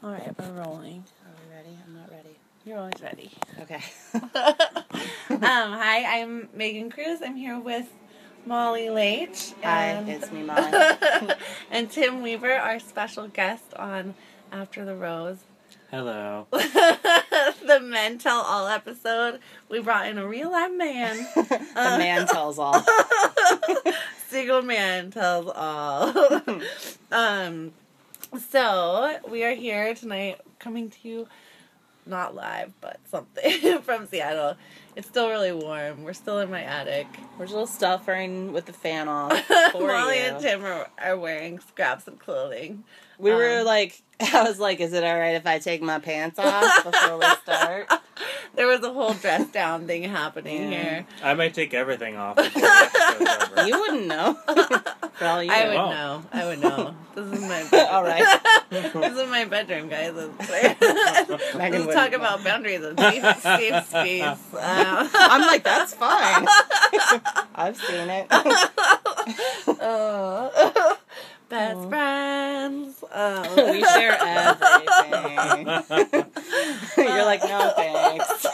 Alright, we're rolling. Are we ready? I'm not ready. You're always ready. Okay. Hi, I'm Megan Cruz. I'm here with Molly Leitch. Hi, it's me, Molly. And Tim Weaver, our special guest on After the Rose. Hello. The Men Tell All episode. We brought in a real live man. The man tells all. Single man tells all. So, we are here tonight coming to you, not live, but something from Seattle. It's still really warm. We're still in my attic. We're still stuffing with the fan off. Molly and Tim are wearing scraps of clothing. We were like, I was like, is it alright if I take my pants off before we start? There was a whole dress down thing happening here. I might take everything off before the episode's over. You wouldn't know. For all you I know. would know. This is my bedroom. Alright. This is my bedroom, guys. Let's talk about boundaries and safe space. I'm like, that's fine. I've seen it. Best friends. We share everything. You're like, no thanks.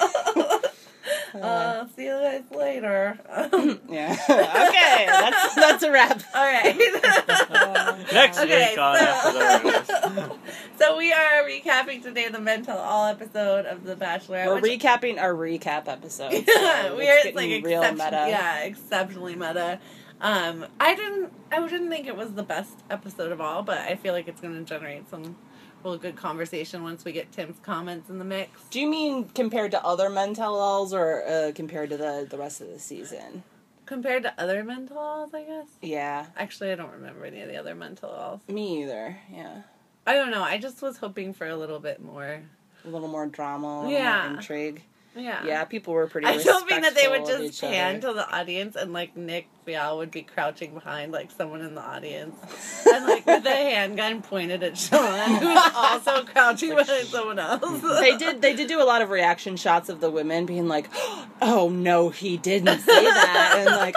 See you guys later. Yeah. Okay, that's a wrap. All right. Next Okay, week on After the Rose. So we are recapping today the Men Tell All episode of The Bachelor. We're recapping our recap episode. So We are it's like getting real meta. Yeah, exceptionally meta. I didn't think it was the best episode of all, but I feel like it's going to generate some real good conversation once we get Tim's comments in the mix. Do you mean compared to other Men Tell Alls or compared to the rest of the season? Compared to other Men Tell Alls, I guess? Yeah. Actually, I don't remember any of the other Men Tell Alls. Me either, yeah. I don't know. I just was hoping for a little bit more. A little more drama, a little more intrigue. Yeah. Yeah, people were pretty I was hoping that they would respectful of just each pan other. to the audience and, like, Nick Vial would be crouching behind, like, someone in the audience. And, like, with a handgun pointed at Sean, who was also crouching behind someone else. They did do a lot of reaction shots of the women being like, oh no, he didn't say that, and like,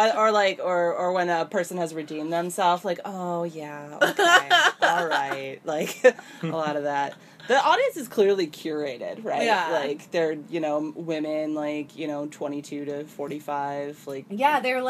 or when a person has redeemed themselves, like, oh yeah, okay, all right, like a lot of that. The audience is clearly curated, right? Yeah. Like, they're, women, 22 to 45, like... Yeah, they're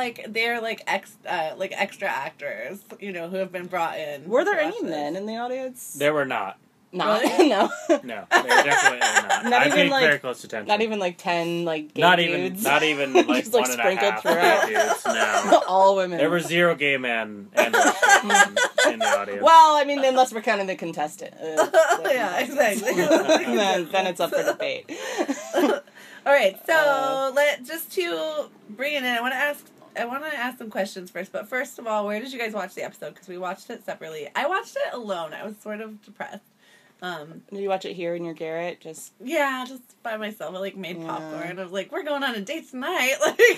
extra actors, who have been brought in. Were there any men in the audience? There were not. Not? Really? No. No, they were definitely not. Not I even, paid like- very close attention. Not even, 10, gay dudes? Not even, like, Just, like, one and a sprinkled half throughout. gay dudes, no. All women. There were 0 gay men and or straight men in the audience. Well, I mean, unless we're counting the contestant. Yeah, exactly. then it's up for debate. All right, so to bring it in, I want to ask some questions first. But first of all, where did you guys watch the episode? Because we watched it separately. I watched it alone. I was sort of depressed. Did you watch it here in your garret? Just by myself. I made Yeah. popcorn. I was like, we're going on a date tonight.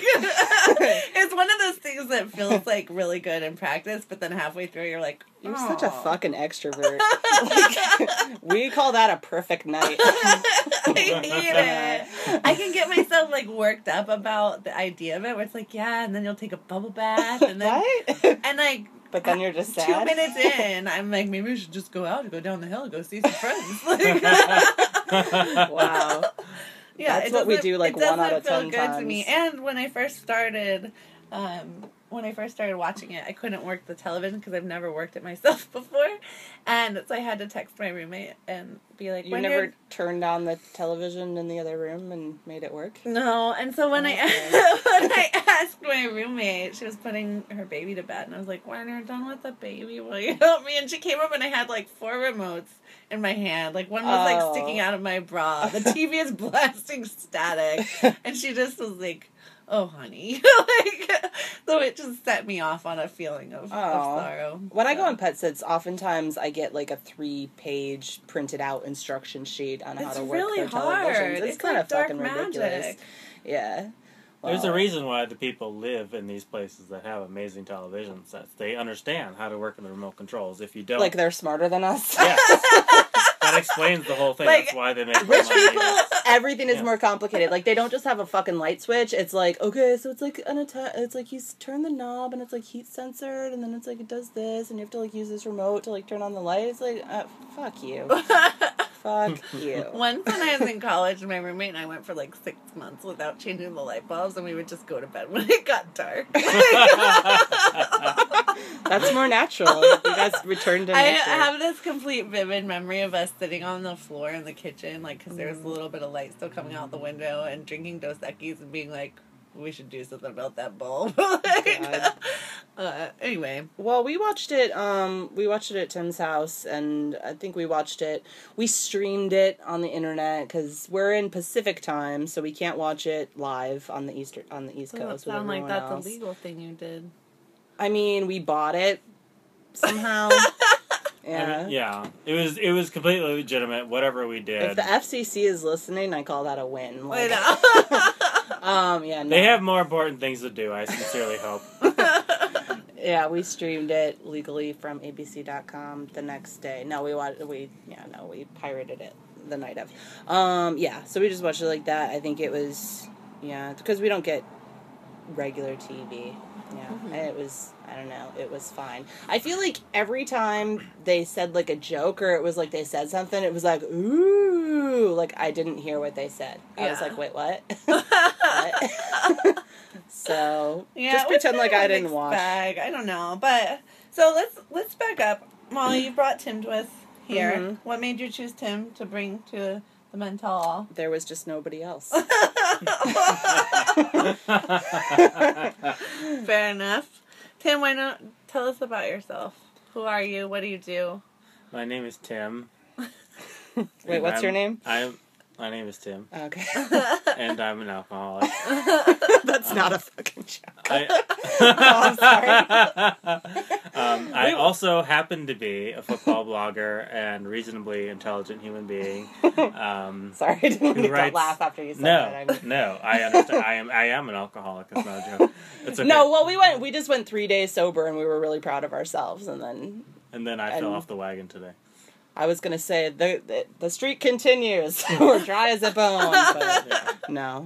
It's one of those things that feels really good in practice, but then halfway through you're like, you're "Aw." such a fucking extrovert. We call that a perfect night. I hate it. I can get myself worked up about the idea of it, where it's and then you'll take a bubble bath, and then What? and But then you're just sad. 2 minutes in, I'm like, maybe we should just go out and go down the hill and go see some friends. Wow. Yeah, That's what we do, it 1 out of doesn't feel 10 good times. to me. And when I first started watching it, I couldn't work the television because I've never worked it myself before, and so I had to text my roommate and be like, You never turned on the television in the other room and made it work? No, and so when Okay. I asked my roommate, she was putting her baby to bed, and I was like, when you're done with the baby, will you help me? And she came up, and I had 4 remotes in my hand. One was sticking out of my bra. The TV is blasting static, and she just was like, oh, honey. So it just set me off on a feeling of sorrow. When I go on pet sits, oftentimes I get a 3-page printed out instruction sheet on how It's to work really their hard. televisions. It's kind of dark fucking magic. ridiculous. Yeah. There's a reason why the people live in these places that have amazing television sets. They understand how to work in the remote controls. If you don't... they're smarter than us? Yeah. And that explains the whole thing. Like, That's why they make Rich money. people, everything is Yeah. more complicated. Like, they don't just have a fucking light switch. It's like, okay, so it's like it's like you turn the knob and it's like heat censored, and then it's like it does this, and you have to like use this remote to like turn on the light. It's like, fuck you. Fuck you. Once when I was in college, my roommate and I went for like 6 months without changing the light bulbs, and we would just go to bed when it got dark. That's more natural. You guys returned to I nature. have this complete vivid memory of us sitting on the floor in the kitchen, like, because there was a little bit of light still coming out the window, and drinking Dos Equis and being like, we should do something about that bulb. Anyway. Well, we watched it at Tim's house, and I think we streamed it on the internet, because we're in Pacific time, so we can't watch it live on the East Doesn't Coast with sound like everyone that's else. a legal thing you did. I mean, we bought it somehow. Yeah. I mean, yeah. It was completely legitimate, whatever we did. If the FCC is listening, I call that a win. Like, yeah, no. They have more important things to do, I sincerely hope. Yeah, we streamed it legally from abc.com the next day. No, we pirated it the night of. Yeah, so we just watched it like that. I think it was, because we don't get regular TV. Yeah, It was, I don't know, it was fine. I feel like every time they said, like, a joke, or it was like they said something, it was like, ooh, like, I didn't hear what they said. I was like, wait, what? What? So, just pretend like I didn't watch. Bag. I don't know, but, so let's back up. Molly, you brought Tim to us here. Mhm. What made you choose Tim to bring to the Men Tell All? There was just nobody else. Fair enough. Tim, why not tell us about yourself? Who are you? What do you do? My name is Tim. Wait, what's your name? My name is Tim, Okay. and I'm an alcoholic. That's not a fucking joke. I'm sorry. I also happen to be a football blogger and reasonably intelligent human being. Sorry, I didn't mean to writes- laugh after you said that. No, I understand. I am an alcoholic. It's not a joke. It's okay. No, well, we just went 3 days sober, and we were really proud of ourselves, and then I fell off the wagon today. I was gonna say the streak continues. We're dry as a bone, but no.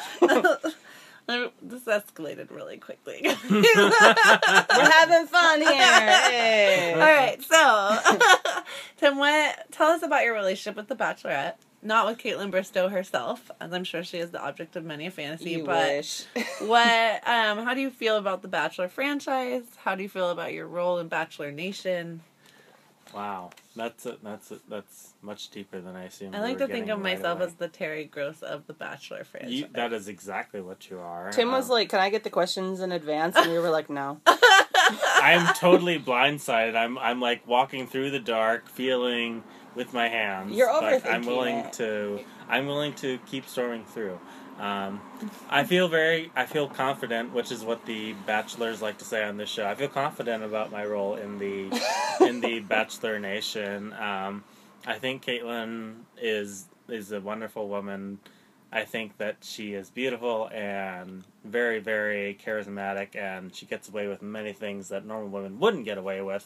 This escalated really quickly. We're having fun here. Hey. All right, so Tim, tell us about your relationship with The Bachelorette. Not with Caitlin Bristow herself, as I'm sure she is the object of many a fantasy. You but wish. how do you feel about the Bachelor franchise? How do you feel about your role in Bachelor Nation? Wow, that's much deeper than I assumed. I like to think of myself as the Terry Gross of the Bachelor franchise. That is exactly what you are. Tim was like, "Can I get the questions in advance?" And we were like, "No." I'm totally blindsided. I'm like walking through the dark, feeling with my hands. You're but overthinking I'm willing to keep storming through. I feel confident, which is what the bachelors like to say on this show. I feel confident about my role in the Bachelor Nation. I think Caitlin is a wonderful woman. I think that she is beautiful and very, very charismatic, and she gets away with many things that normal women wouldn't get away with.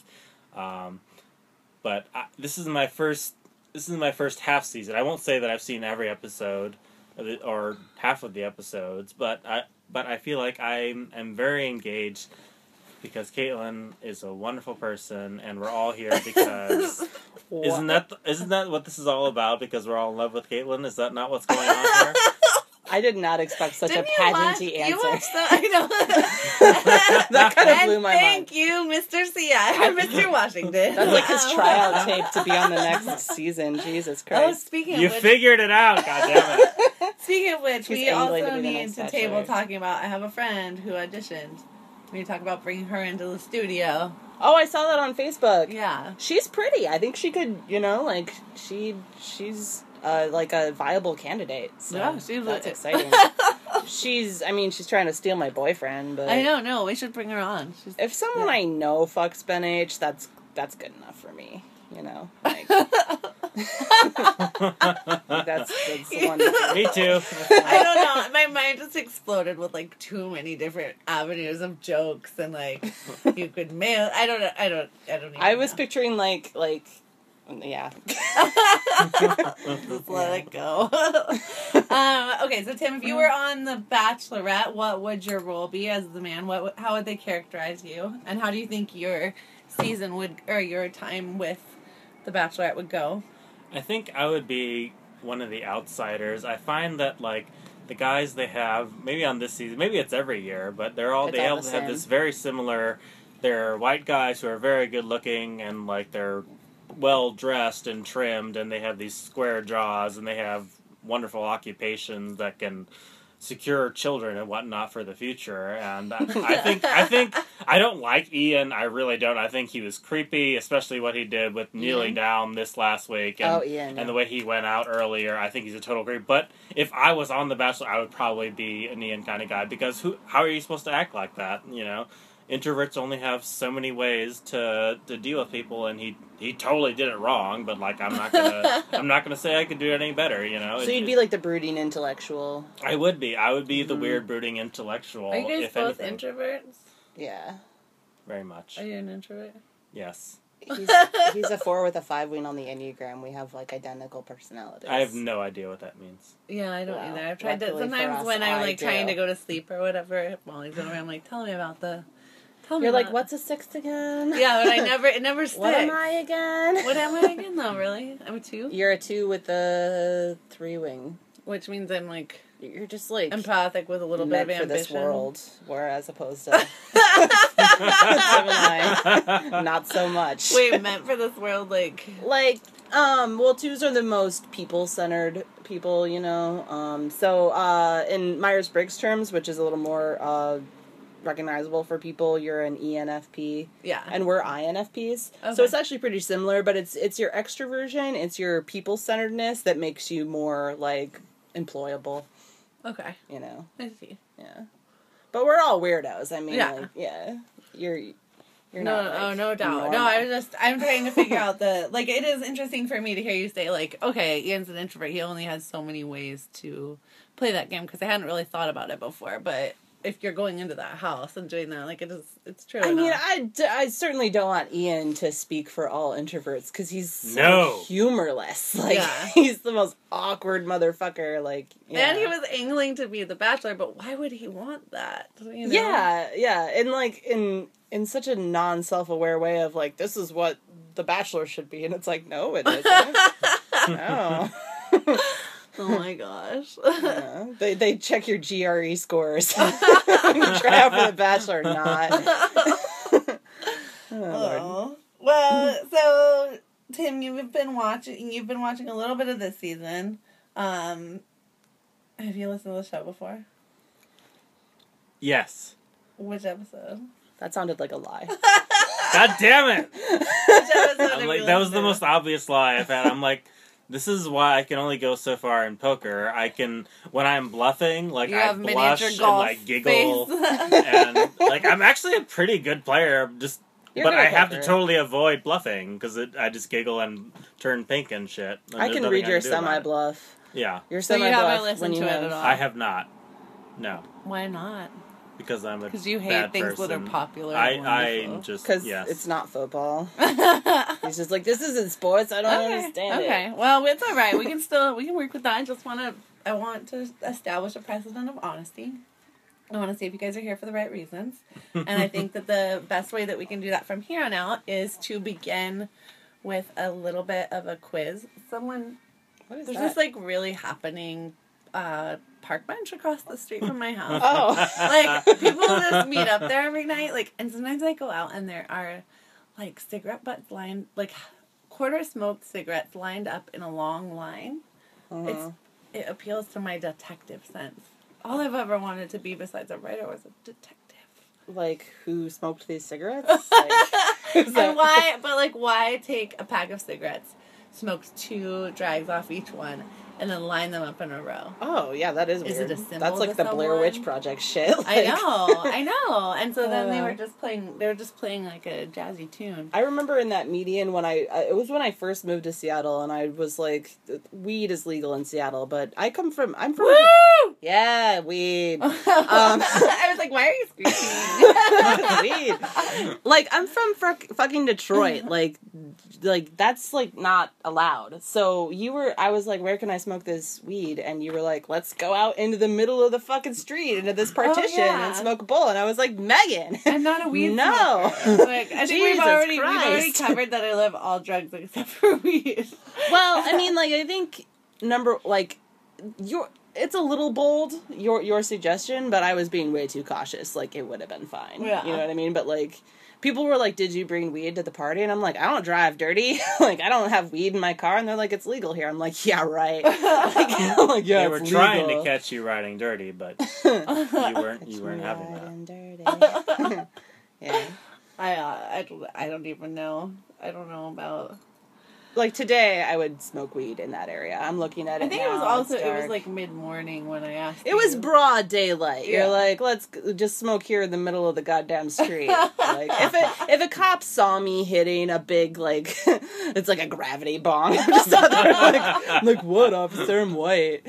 But this is my first half season. I won't say that I've seen every episode or half of the episodes, but I feel like I am very engaged because Caitlin is a wonderful person, and we're all here because isn't that what this is all about? Because we're all in love with Caitlin. Is that not what's going on here? I did not expect such Didn't a you pageanty answer. You watched I know. That kind of blew my mind. Thank you, Mr. Mr. Washington. That's like his tryout tape to be on the next season. Jesus Oh, Christ. speaking of You which, figured it out. God damn it. speaking of which, She's we angling to also be the need next to table Bachelorette. talking about. I have a friend who auditioned. We talk about bringing her into the studio. Oh, I saw that on Facebook. Yeah. She's pretty. I think she could, like, she's like a viable candidate. So Yeah, she's that's a- exciting. She's trying to steal my boyfriend, but I don't know. We should bring her on. if someone I know fucks Ben H, that's good enough for me. Like, that's the one. Me too. I don't know. My mind just exploded with like too many different avenues of jokes and like you could mail. I don't know. I was know. picturing like Yeah. Just let it go. Okay, so Tim, if you were on The Bachelorette, what would your role be as the man? How would they characterize you? And how do you think your season or your time with The Bachelorette would go? I think I would be one of the outsiders. I find that, like, the guys they have, maybe on this season, maybe it's every year, but they all have this very similar, they're white guys who are very good looking and, like, they're well dressed and trimmed, and they have these square jaws, and they have wonderful occupations that can secure children and whatnot for the future. And I think I don't like Ian. I really don't. I think he was creepy, especially what he did with kneeling down this last week, and, Ian, and the way he went out earlier. I think he's a total creep. But if I was on The Bachelor, I would probably be an Ian kind of guy, because how are you supposed to act like that? You know, introverts only have so many ways to deal with people, and he totally did it wrong. But, like, I'm not gonna say I could do it any better. You know. So you'd be like the brooding intellectual. I would be the weird brooding intellectual. Are you guys both anything. introverts? Yeah. Very much. Are you an introvert? Yes. He's a 4 with a 5 wing on the Enneagram. We have, like, identical personalities. I have no idea what that means. Yeah, I don't Well, either. I've tried to. luckily for Sometimes us, when I'm I like do. trying to go to sleep or whatever, while he's over, I'm like, tell me about the. Tell me. You're like, about- what's a 6 again? Yeah, but it never sticks. What am I again? What am I again though? Really, I'm a 2, You're a 2 with a 3 wing. which means I'm like You're just like empathic with a little bit of meant for ambition. this world, whereas opposed to Gemini, not so much. Wait, meant for this world, like. Like, well, 2s are the most people-centered people, you know. So in Myers-Briggs terms, which is a little more recognizable for people, you're an ENFP. Yeah. And we're INFPs. Okay. So it's actually pretty similar, but it's your extroversion, it's your people-centeredness that makes you more, like, employable, Okay. you know. I see. Yeah. But we're all weirdos. I mean, Yeah. like, yeah. You're No, not, no like, doubt. normal. No, I'm trying to figure out like, it is interesting for me to hear you say, like, okay, Ian's an introvert. He only has so many ways to play that game, because I hadn't really thought about it before. But if you're going into that house and doing that, like, it's true. I mean, enough. I certainly don't want Ian to speak for all introverts, because he's so No. humorless. Like, Yeah. he's the most awkward motherfucker. Like, yeah. And he was angling to be the Bachelor, but why would he want that? You know? Yeah, and like in such a non-self-aware way of like, this is what the Bachelor should be, and it's like, no, it isn't. No. Oh my gosh. Yeah. They check your GRE scores. When you try out for the Bachelor or not. Oh, Lord. Oh. Well, so Tim, you've been watching a little bit of this season. Have you listened to the show before? Yes. Which episode? That sounded like a lie. God damn it! Which episode have I'm you like, that was listened the to? most obvious lie I've had. I'm like, this is why I can only go so far in poker. I can, when I'm bluffing, like, You I have blush miniature and, golf like, giggle. face. And, like, I'm actually a pretty good player, just... You're but good I at have to poker. totally avoid bluffing, because I just giggle and turn pink and shit. And I there's can nothing read your do about it. semi-bluff. Yeah. Your So you semi-bluff haven't listened when you to it have... at all? I have not. No. Why not? Because I'm a Because you hate bad things person. that are popular. and I'm wonderful. just, Because yes. it's not football. He's just like, this isn't sports. I don't understand it. Okay. Well, it's all right. We can work with that. I want to establish a precedent of honesty. I want to see if you guys are here for the right reasons. And I think that the best way that we can do that from here on out is to begin with a little bit of a quiz. What is There's that? this like really happening park bench across the street from my house. Oh. Like, people just meet up there every night, like, and sometimes I go out and there are, like, cigarette butts lined, like, quarter-smoked cigarettes lined up in a long line. It appeals to my detective sense. All I've ever wanted to be besides a writer was a detective. Like, who smoked these cigarettes? Like, who's that? And why take a pack of cigarettes smokes 2 drags off each one, and then line them up in a row. Oh, yeah, that is Is weird. it a symbol That's like to the Blair someone? Witch Project shit. I know. And so then they Uh. were just playing like a jazzy tune. I remember in that median when it was when I first moved to Seattle, and I was like, weed is legal in Seattle, but I'm from, Woo! yeah, weed. I was like, why are you screaming? Weed. Like, I'm from fucking Detroit. Like that's like not allowed. So I was like, where can I smoke this weed? And you were like, let's go out into the middle of the fucking street into this partition and smoke a bowl. And I was like, Megan, I'm not a weed no. smoker. Like, I think Jesus we've already Christ. covered that I love all drugs except for weed. Well, I mean, like, I think it's a little bold, your suggestion, but I was being way too cautious. Like, it would have been fine. Yeah. You know what I mean? But, like, people were like, did you bring weed to the party? And I'm like, I don't drive dirty. Like, I don't have weed in my car. And they're like, it's legal here. I'm like, yeah, right. I'm like, yeah, They were it's trying legal. to catch you riding dirty, but you weren't having that. Dirty. Yeah. I don't even know. I don't know about. Like, today, I would smoke weed in that area. I'm looking at it I think now. it was also It's it was dark. like mid-morning when I asked. It was you. broad daylight. Yeah. You're like, let's just smoke here in the middle of the goddamn street. Like, if a cop saw me hitting a big, like, it's like a gravity bong. I'm just out there like, what, officer? I'm white.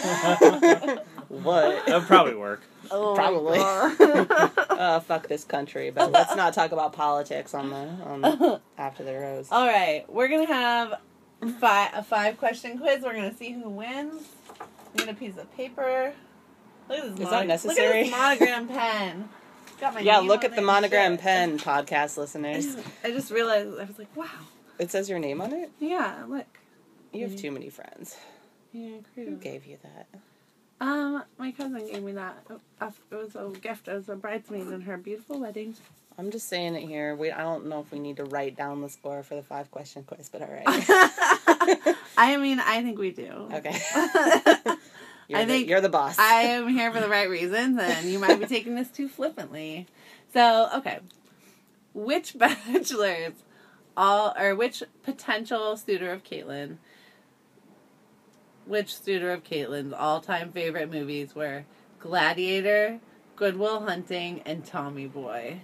What? That would probably work. Oh, Probably. Fuck this country. But let's not talk about politics on after the rose. All right, we're gonna have a 5-question quiz. We're gonna see who wins. We need a piece of paper. Look at this. Is that necessary? Look at this monogram pen. It's got my Yeah, name look on at the it and monogram shit. pen, podcast listeners. I just realized. I was like, wow. It says your name on it? Yeah, look. You have too many friends. Yeah, Who cool. gave you that? My cousin gave me that. It was a gift as a bridesmaid in her beautiful wedding. I'm just saying it here. I don't know if we need to write down the score for the 5-question quiz, but all right. I mean, I think we do. Okay. I think you're the boss. I am here for the right reasons, and you might be taking this too flippantly. So, okay. Which bachelors which potential suitor of Caitlyn's all-time favorite movies were Gladiator, Good Will Hunting, and Tommy Boy?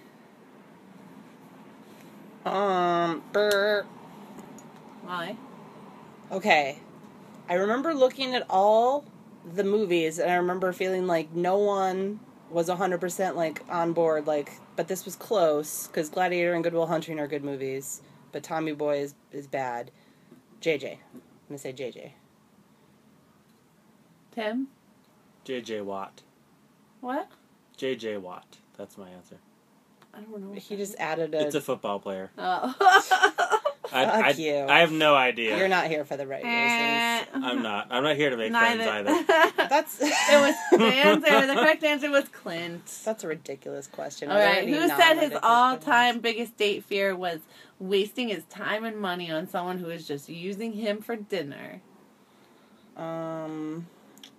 Brr. Why? Okay. I remember looking at all the movies, and I remember feeling like no one was 100% like on board, like, but this was close, because Gladiator and Good Will Hunting are good movies, but Tommy Boy is bad. JJ. I'm gonna say JJ. Tim? J.J. Watt. What? J.J. Watt. That's my answer. I don't know. He just added It's a football player. Oh. Fuck you. I have no idea. You're not here for the right reasons. I'm not here to make friends either. That's It was the answer. The correct answer was Clint. That's a ridiculous question. All Are there right. any Who said his non-ridiculous all-time biggest date fear was wasting his time and money on someone who is just using him for dinner? questions?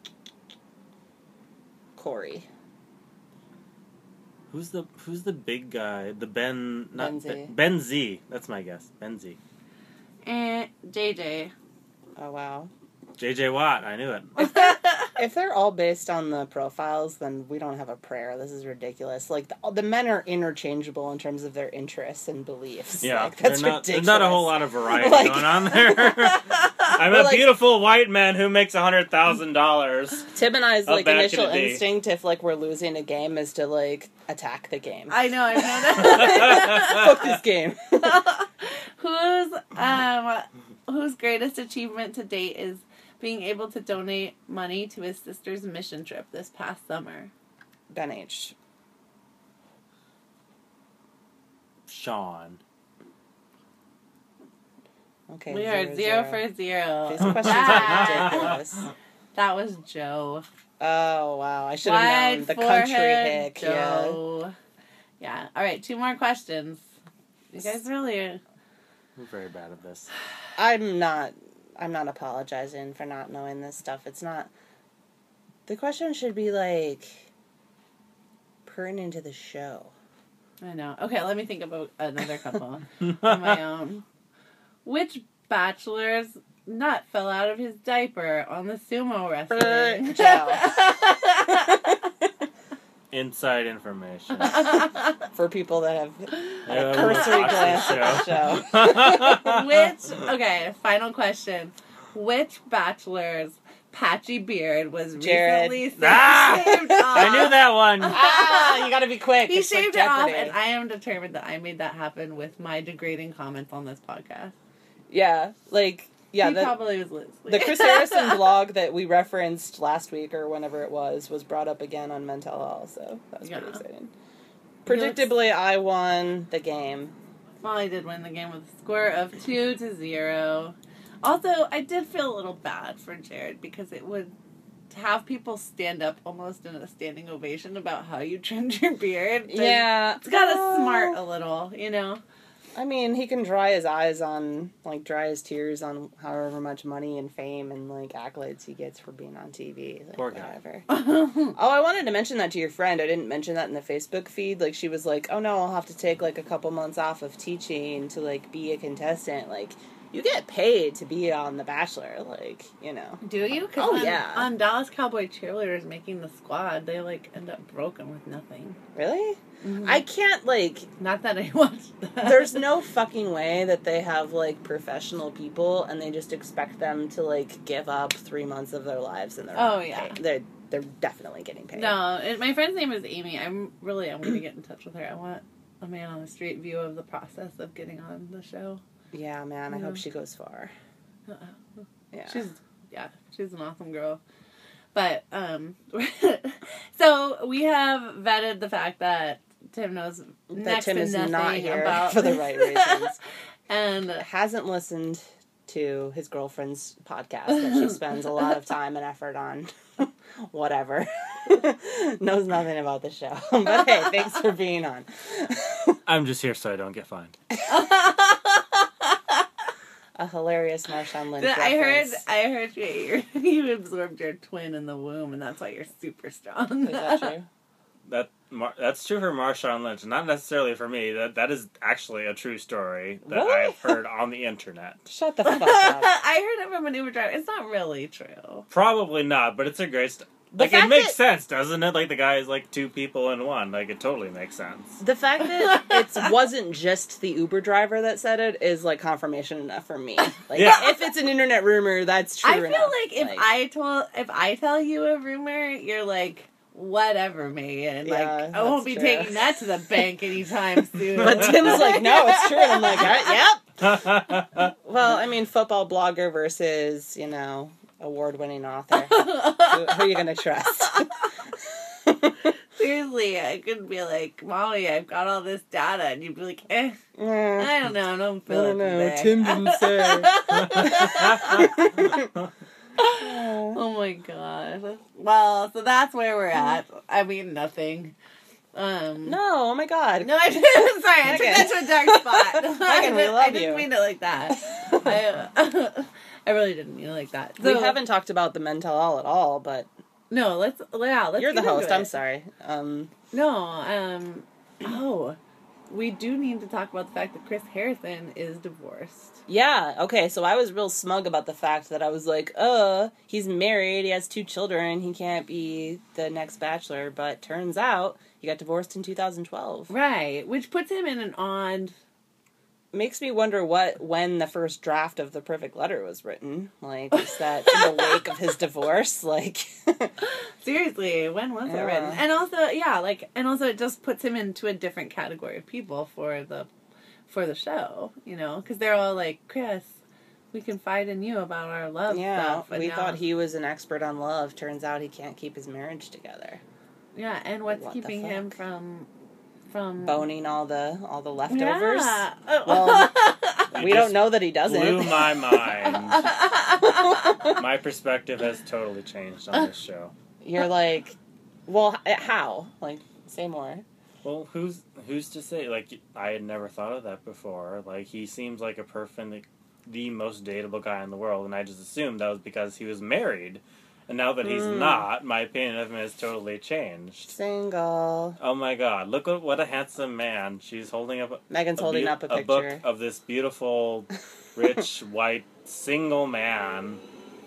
Corey. Who's the big guy? The Ben Z. Ben Z. That's my guess. Ben Z. And JJ. Oh wow. J.J. Watt. I knew it. If they're all based on the profiles, then we don't have a prayer. This is ridiculous. Like, the men are interchangeable in terms of their interests and beliefs. Yeah, like, that's there's ridiculous. not a whole lot of variety Like- going on there. I'm a Like- beautiful white man who makes $100,000. Tim and I's, How like, bad initial could it be? instinct, if, like, we're losing a game, is to, like, attack the game. I know that. Fuck this game. Whose greatest achievement to date is being able to donate money to his sister's mission trip this past summer? Ben H. Sean. Okay. We are 0 for 0. These questions are ridiculous. That was Joe. Oh, wow. I should have known. The country hick. Yeah. Joe. Yeah. All right, 2 more questions. You guys really are... We're very bad at this. I'm not apologizing for not knowing this stuff. It's not... The question should be, like, pertinent to the show. I know. Okay, let me think about another couple on my own. Which bachelor's nut fell out of his diaper on the sumo wrestling. Inside information. For people that have Yeah, cursory watch glance the at the show. Okay, final question. Which bachelor's patchy beard was Jared. recently shaved off? I knew that one. You gotta be quick. He It's like shaved it off, Jeopardy. and I am determined that I made that happen with my degrading comments on this podcast. Yeah, like, yeah, he probably was Liz. the Chris Harrison blog that we referenced last week or whenever it was brought up again on Mental Health, so that was pretty exciting. Predictably, I won the game. Well, I did win the game with a score of 2-0. Also, I did feel a little bad for Jared because it would have people stand up almost in a standing ovation about how you trimmed your beard. Yeah. It's gotta smart a little, you know? I mean, he can dry his eyes on, like, dry his tears on however much money and fame and, like, accolades he gets for being on TV. Like, Poor guy. whatever. Oh, I wanted to mention that to your friend. I didn't mention that in the Facebook feed. Like, she was like, oh no, I'll have to take, like, a couple months off of teaching to, like, be a contestant. Like, you get paid to be on The Bachelor, like, you know. Do you? 'Cause yeah. On Dallas Cowboy cheerleaders making the squad, they, like, end up broken with nothing. Really? Mhm. I can't, like, Not that I watched that. there's no fucking way that they have, like, professional people and they just expect them to, like, give up 3 months of their lives and they're Oh, not yeah. paid. They're definitely getting paid. No, my friend's name is Amy. I'm going to get in touch with her. I want a man on the street view of the process of getting on the show. Yeah, man, I Yeah. hope she goes far. Yeah. She's an awesome girl. But, so we have vetted the fact that Tim knows that next Tim to is nothing not here about for the right reasons. And Hasn't listened to his girlfriend's podcast that she spends a lot of time and effort on. Whatever. Knows nothing about the show. But hey, thanks for being on. I'm just here so I don't get fined. A hilarious Marshawn Lynch I reference. heard you absorbed your twin in the womb, and that's why you're super strong. Is that true? That's true for Marshawn Lynch, not necessarily for me. That is actually a true story that Really? I've heard on the internet. Shut the fuck up. I heard it from an Uber driver. It's not really true. Probably not, but it's a great Like, it makes sense, doesn't it? Like, the guy is, like, two people in one. Like, it totally makes sense. The fact that it wasn't just the Uber driver that said it is, like, confirmation enough for me. Like, Yeah. if it's an internet rumor, that's true I feel enough. like if I tell you a rumor, you're like, whatever, Megan. Like, Yeah, I won't that's be true. taking that to the bank anytime soon. But Tim's like, no, it's true. And I'm like, yep. Well, I mean, football blogger versus, you know, award-winning author. Who are you going to trust? Seriously, I could be like, Molly, I've got all this data, and you'd be like, I don't know, I don't feel it today. Tim didn't say. Oh my god. Well, so that's where we're at. I mean, nothing. No, oh my god. No, I didn't. Sorry, I took Megan. that to a dark spot. Megan, we love I didn't you. mean it like that. I really didn't mean it like that. We So, haven't talked about the mental all at all, but No, let's you're the get into host. it. I'm sorry. No, we do need to talk about the fact that Chris Harrison is divorced. Yeah, okay, so I was real smug about the fact that I was like, he's married, he has 2 children, he can't be the next Bachelor, but turns out he got divorced in 2012. Right, which puts him in an odd... Makes me wonder when the first draft of the Perfect Letter was written. Like, is that in the wake of his divorce? Like... Seriously, when was it Yeah. written? And also, it just puts him into a different category of people for the show, you know, because they're all like, Chris, we confide in you about our love Yeah, stuff. And we now- thought he was an expert on love. Turns out he can't keep his marriage together. Yeah, and what's What the keeping him fuck? from Boning all the leftovers. Yeah. Well, we You don't just know that he doesn't. Blew my mind. My perspective has totally changed on this show. You're like, well, how? Like, say more. Well, who's to say? Like, I had never thought of that before. Like, he seems like the most dateable guy in the world, and I just assumed that was because he was married. And now that he's not, my opinion of him has totally changed. Single. Oh my god, look what a handsome man. She's holding up Megan's holding up a book picture. of this beautiful rich, white, single man.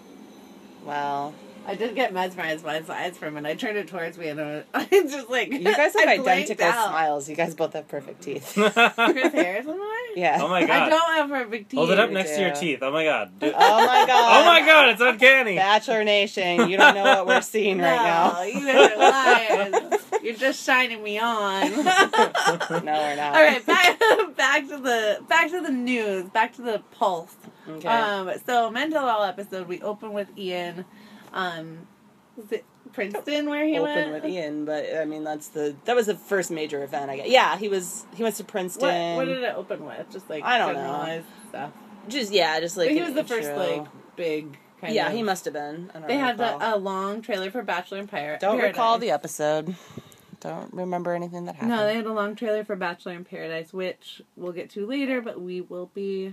Well, I did get mesmerized by his eyes for a minute. I turned it towards me and I was just like... you guys have I blanked identical out. smiles. You guys both have perfect teeth. Chris Harris, am I? Yeah. Oh my I god. don't have perfect teeth. Hold it up You next to do. your teeth. Oh my god. Oh my god. Oh my god, it's uncanny. Bachelor Nation, you don't know what we're seeing No, right now. you guys are liars. You're just shining me on. No, we're not. All right, back to the news, back to the pulse. Okay. So Men Tell All episode, we open with Ian. Was it Princeton where he Open went? with Ian, but I mean that was the first major event. I guess. Yeah, he went to Princeton. What did it open with? Just like I don't know. generalized stuff. Just like But he an was the first intro. like big kind Yeah, of. he must have been. I don't They had recall. a long trailer for Bachelor in Paradise. Don't recall the episode. Don't remember anything that happened. No, they had a long trailer for Bachelor in Paradise, which we'll get to later, but we will be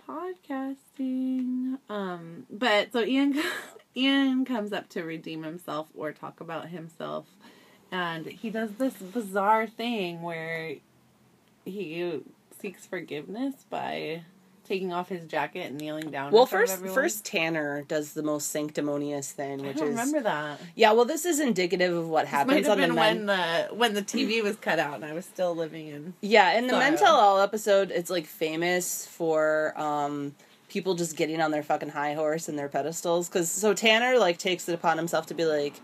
podcasting. But so Ian comes up to redeem himself or talk about himself, and he does this bizarre thing where he seeks forgiveness by taking off his jacket and kneeling down. Well, in front of everyone. first Tanner does the most sanctimonious thing, I which don't is remember that. yeah. Well, this is indicative of what This happens might have on the been men. when the TV was cut out and I was still living in. Yeah, in the Sorry. Men Tell All episode, it's like famous for people just getting on their fucking high horse and their pedestals. So Tanner like takes it upon himself to be like,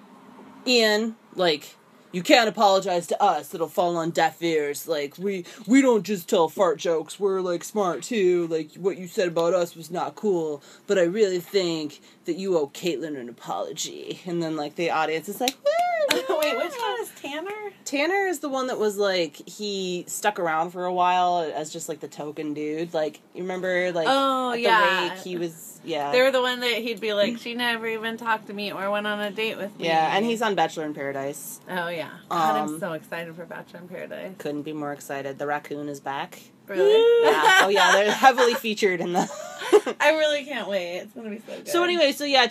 Ian, like, you can't apologize to us. It'll fall on deaf ears. Like, we don't just tell fart jokes. We're, like, smart, too. Like, what you said about us was not cool. But I really think that you owe Caitlyn an apology. And then, like, the audience is like, Wait, which one is Tanner? Tanner is the one that was, like, he stuck around for a while as just, like, the token dude. Like, you remember, like, Oh, at yeah. the wake, he was, yeah. They were the one that he'd be like, she never even talked to me or went on a date with me. Yeah, and he's on Bachelor in Paradise. Oh, yeah. God, I'm Um, so excited for Bachelor in Paradise. Couldn't be more excited. The raccoon is back. Really? Yeah. Oh, yeah, they're heavily featured in the... I really can't wait. It's going to be so good. So anyway, yeah,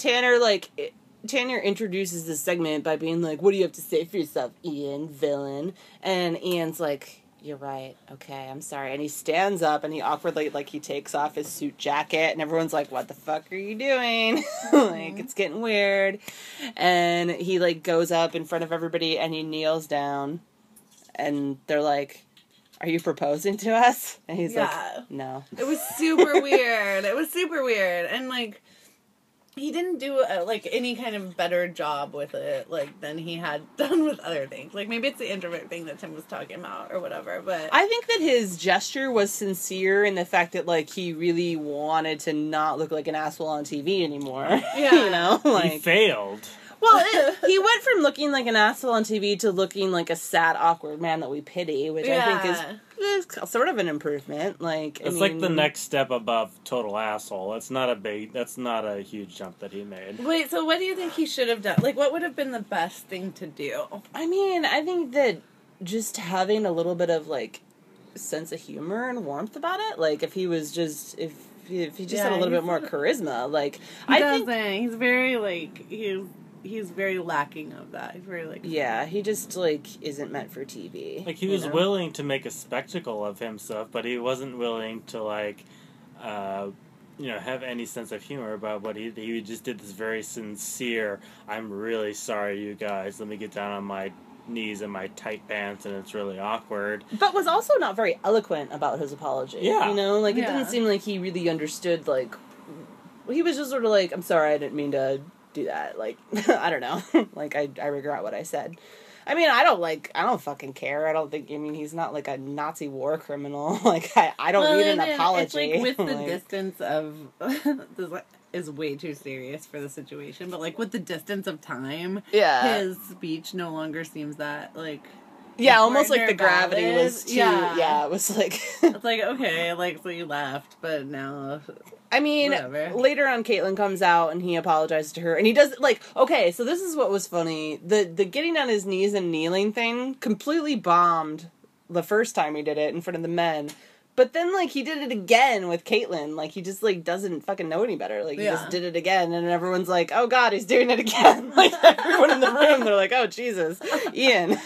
Tanner introduces this segment by being like, what do you have to say for yourself, Ian, villain? And Ian's like, you're right, okay, I'm sorry. And he stands up and he awkwardly, like, he takes off his suit jacket and everyone's like, what the fuck are you doing? Like, it's getting weird. And he, like, goes up in front of everybody and he kneels down and they're like, are you proposing to us? And he's like, no. It was super weird. It was super weird. And, like, he didn't do, like, any kind of better job with it, like, than he had done with other things. Like, maybe it's the introvert thing that Tim was talking about or whatever, but... I think that his gesture was sincere in the fact that, like, he really wanted to not look like an asshole on TV anymore. Yeah. You know? Like, He failed. well, he went from looking like an asshole on TV to looking like a sad, awkward man that we pity, which I think is sort of an improvement. Like, It's like the next step above total asshole. That's not a huge jump that he made. Wait, so what do you think he should have done? Like, what would have been the best thing to do? I mean, I think that just having a little bit of, like, sense of humor and warmth about it, like, if he was just, if he just had a little bit more charisma, like, He doesn't. He's very, like, he's very lacking of that. He's very, like... yeah, he just, like, isn't meant for TV. Like, he was willing to make a spectacle of himself, but he wasn't willing to, like, have any sense of humor about what he just did this very sincere, I'm really sorry, you guys, let me get down on my knees in my tight pants and it's really awkward. But was also not very eloquent about his apology. Yeah. You know, like, it Yeah. didn't seem like he really understood, like, he was just sort of like, I'm sorry, I didn't mean to do that. Like, I don't know. Like, I regret what I said. I mean, I don't fucking care. I don't think, he's not like a Nazi war criminal. Like, I don't need an apology. It's like with the Like, distance of this is way too serious for the situation, but like with the distance of time, yeah. his speech no longer seems that like Yeah, almost like important the or gravity valid. was too, Yeah. yeah, it was like... It's like, okay, like, so you left, but now... I mean, Whatever. later on, Caitlyn comes out and he apologizes to her, and he does, like, okay, so this is what was funny. The getting on his knees and kneeling thing completely bombed the first time he did it in front of the men. But then, like, he did it again with Caitlyn. Like, he just, like, doesn't fucking know any better. Like, he Yeah. just did it again, and everyone's like, oh god, he's doing it again. Like, everyone in the room, they're like, oh, Jesus, Ian.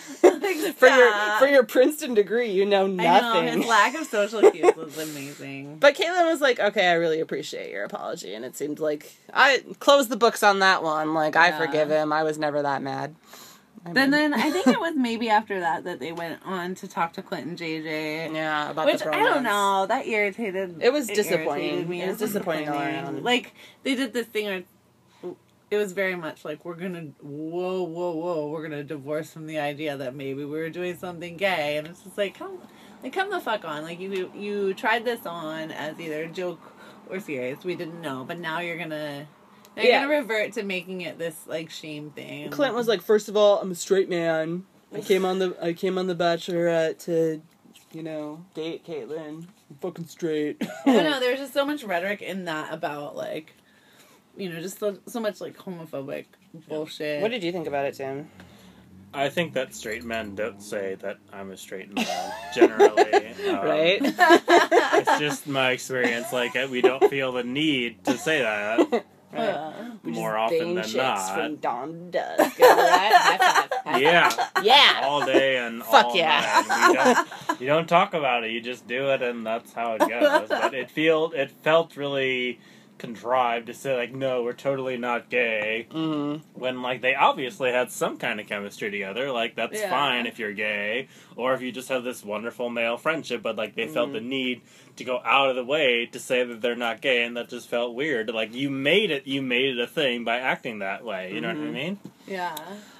Like, For your Princeton degree, you know nothing. I know, his lack of social cues was amazing. But Caitlin was like, okay, I really appreciate your apology. And it seemed like I closed the books on that one. Like, I forgive him. I was never that mad. Then I think it was maybe after that they went on to talk to Clint and JJ. Yeah, about which the bromance. I don't know. That irritated. It was disappointing. Irritated me. It was disappointing all around. Like they did this thing where it was very much like we're gonna we're gonna divorce from the idea that maybe we were doing something gay, and it's just like come the fuck on. Like you tried this on as either a joke or serious. We didn't know, but now you're gonna. They're gonna revert to making it this like shame thing. Clint was like, first of all, I'm a straight man. I came on the Bachelorette to, date Caitlyn. I'm fucking straight. I don't know. There's just so much rhetoric in that about like, just so much like homophobic bullshit. What did you think about it, Tim? I think that straight men don't say that I'm a straight man, generally. Right? It's just my experience. Like, we don't feel the need to say that. More often than not. From dawn to dusk. High five. Yeah. Yeah. All day and Fuck all yeah. night. You don't talk about it. You just do it, and that's how it goes. But it felt really contrived to say, like, no, we're totally not gay. Mm-hmm. When, like, they obviously had some kind of chemistry together. Like, that's fine if you're gay. Or if you just have this wonderful male friendship. But, like, they felt the need to go out of the way to say that they're not gay, and that just felt weird. Like, you made it a thing by acting that way. You know what I mean? Yeah.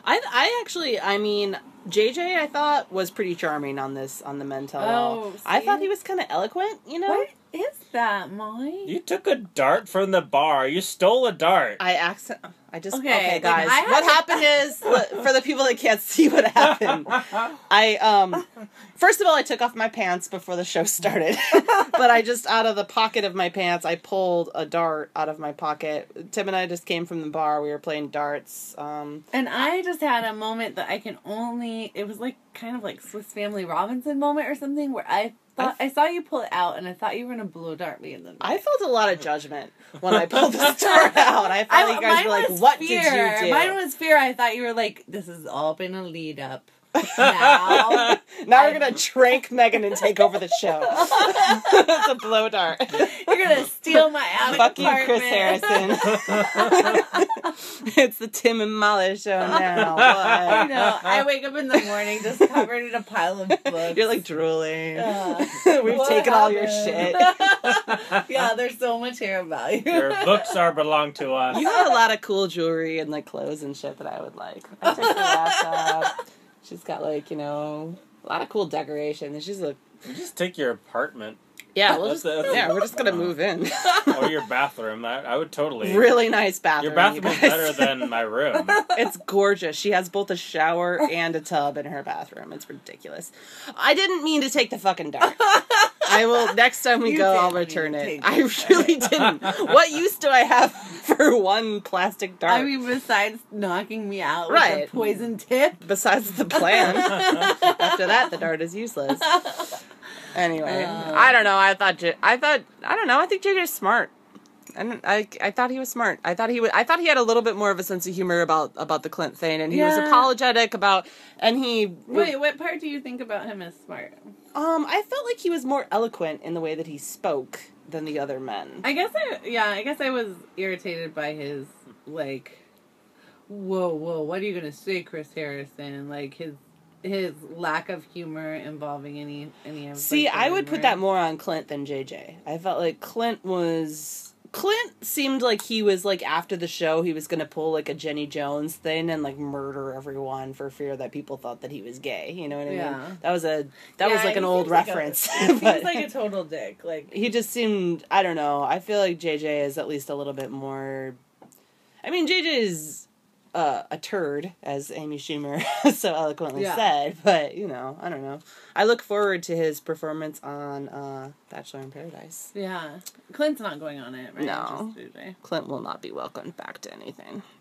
I mean, JJ I thought was pretty charming on the Men Tell All. I thought he was kind of eloquent, What is that, Molly? You took a dart from the bar. You stole a dart. Okay, guys. What happened is, for the people that can't see what happened, first of all, I took off my pants before the show started. But I just, out of the pocket of my pants, I pulled a dart out of my pocket. Tim and I just came from the bar. We were playing darts. And I just had a moment that it was like kind of like Swiss Family Robinson moment or something, where I saw you pull it out, and I thought you were going to blow dart me in the neck. I felt a lot of judgment when I pulled this dart out. I felt like you guys were like, what did you do? Mine was fear. I thought you were like, this has all been a lead up. Now we're going to trank Megan and take over the show. It's a blow dart. You're going to steal my attic Fuck apartment. you, Chris Harrison. It's the Tim and Molly show now. I know. I wake up in the morning just covered in a pile of books. You're like drooling. We've taken all your shit. Yeah, there's so much here about you. Your books belong to us. You have a lot of cool jewelry and like clothes and shit that I would like. I took your laptop. She's got like, a lot of cool decoration. And she's like, You just take your apartment. Yeah, we're just gonna move in. Or your bathroom. I would totally. Really nice bathroom. Your bathroom is better than my room. It's gorgeous. She has both a shower and a tub in her bathroom. It's ridiculous. I didn't mean to take the fucking dart. I will, next time we go, I'll return it. I really didn't. What use do I have for one plastic dart? I mean, besides knocking me out with a poison tip. Besides the plan. After that, the dart is useless. Anyway, I don't know. I think JJ's smart. I thought he was smart. I thought he had a little bit more of a sense of humor about the Clint thing, and he was apologetic about. And wait, what part do you think about him as smart? I felt like he was more eloquent in the way that he spoke than the other men. I guess I was irritated by his like, whoa, what are you gonna say, Chris Harrison? Like his lack of humor involving any of. See, I would put that more on Clint than JJ. I felt like Clint seemed like he was like after the show he was gonna pull like a Jenny Jones thing and like murder everyone for fear that people thought that he was gay. You know what I mean? That was like an old reference. He seems like a total dick. Like he just seemed. I don't know. I feel like JJ is at least a little bit more. I mean, JJ is a turd, as Amy Schumer so eloquently said, but, I don't know. I look forward to his performance on Bachelor in Paradise. Yeah. Clint's not going on it, right? No. Clint will not be welcomed back to anything.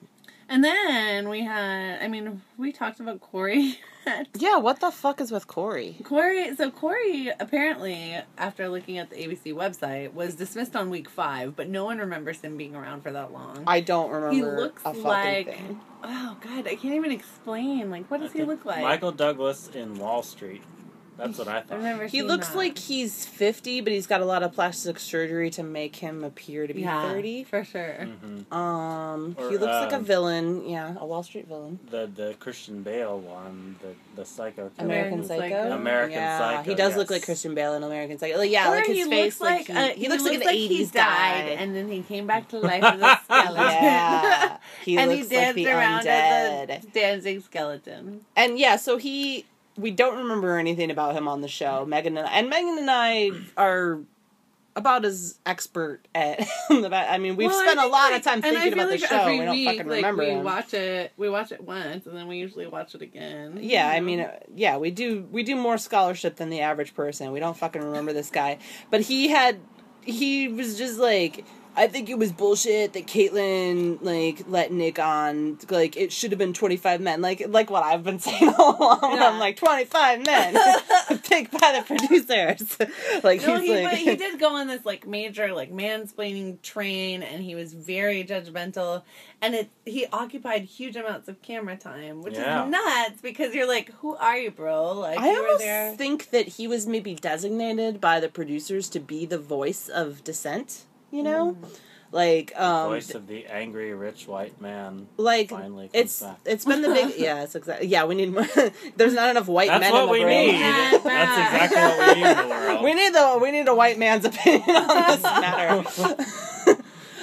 And then we talked about Corey. Yeah, what the fuck is with Corey? Corey, apparently, after looking at the ABC website, was dismissed on week 5, but no one remembers him being around for that long. I don't remember He looks a fucking like... thing. Oh, God, I can't even explain. Like, what does he look like? Michael Douglas in Wall Street. That's what I I've thought. never He seen looks that. like he's 50, but he's got a lot of plastic surgery to make him appear to be 30. for sure. Mm-hmm. He looks like a villain. Yeah, a Wall Street villain. The Christian Bale one, the Psycho. killer. American Psycho. American yeah, Psycho. He does yes. look like Christian Bale in American Psycho. Like, yeah, Or like his he face, looks he looks like an he 80s died, guy. and then he came back to life as a skeleton. Yeah, he and looks he like danced the around undead. as a dancing skeleton. And yeah, so we don't remember anything about him on the show. Megan and I are about as expert at I mean, we've spent a lot of time thinking about the show. We don't fucking remember we him. watch it once, and then we usually watch it again. Yeah, I mean, yeah, we do more scholarship than the average person. We don't fucking remember this guy. But he was just like, I think it was bullshit that Caitlyn, like, let Nick on. Like, it should have been 25 men. Like what I've been saying all along. Yeah. I'm like, 25 men. Picked by the producers. Like, No, but he did go on this, like, major, like, mansplaining train, and he was very judgmental, and he occupied huge amounts of camera time, which is nuts, because you're like, who are you, bro? Like, I you were almost there. think that he was maybe designated by the producers to be the voice of dissent. You know, like voice of the angry rich white man. Like finally comes back. It's been the big it's exactly we need more. There's not enough white That's men what in the we world. need. That's exactly what we need in the world. We need a white man's opinion on this matter.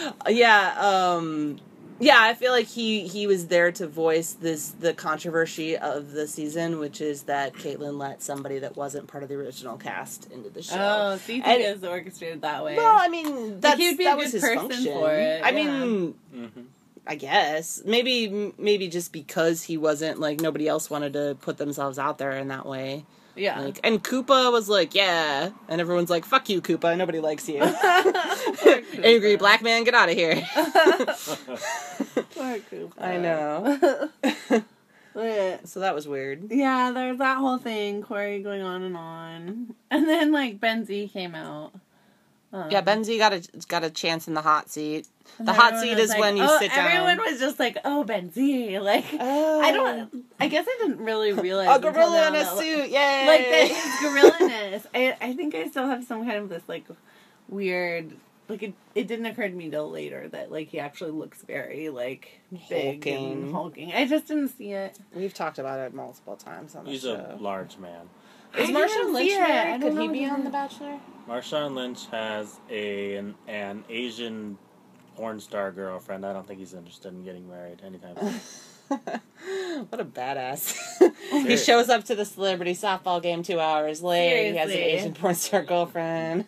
Yeah, I feel like he was there to voice the controversy of the season, which is that Caitlyn let somebody that wasn't part of the original cast into the show. Oh, so you think it's orchestrated that way? Well, I mean, that was his person function. for it. I mean, I guess maybe just because he wasn't, like, nobody else wanted to put themselves out there in that way. Yeah. Like, and Koopa was like, yeah. And everyone's like, fuck you, Koopa. Nobody likes you. Angry black man, get out of here. Poor Koopa. I know. But, So that was weird. yeah, there's that whole thing, Corey going on. And then, like, Ben Z came out. Yeah, Benzie got a chance in the hot seat. The hot seat is when you sit down. Everyone was just like, "Oh, Ben Z!" Like, I guess I didn't really realize. A gorilla in a suit, yay! Like that his gorillaness. I think I still have some kind of this, like, weird. Like, it didn't occur to me till later that, like, he actually looks very, like, big and hulking. I just didn't see it. We've talked about it multiple times on the He's show. a large man. Is Marshawn Lynch there? Could he know be his on name. The Bachelor? Marshawn Lynch has an Asian porn star girlfriend. I don't think he's interested in getting married anytime soon. What a badass. He shows up to the celebrity softball game 2 hours late. He has an Seriously. Asian porn star girlfriend.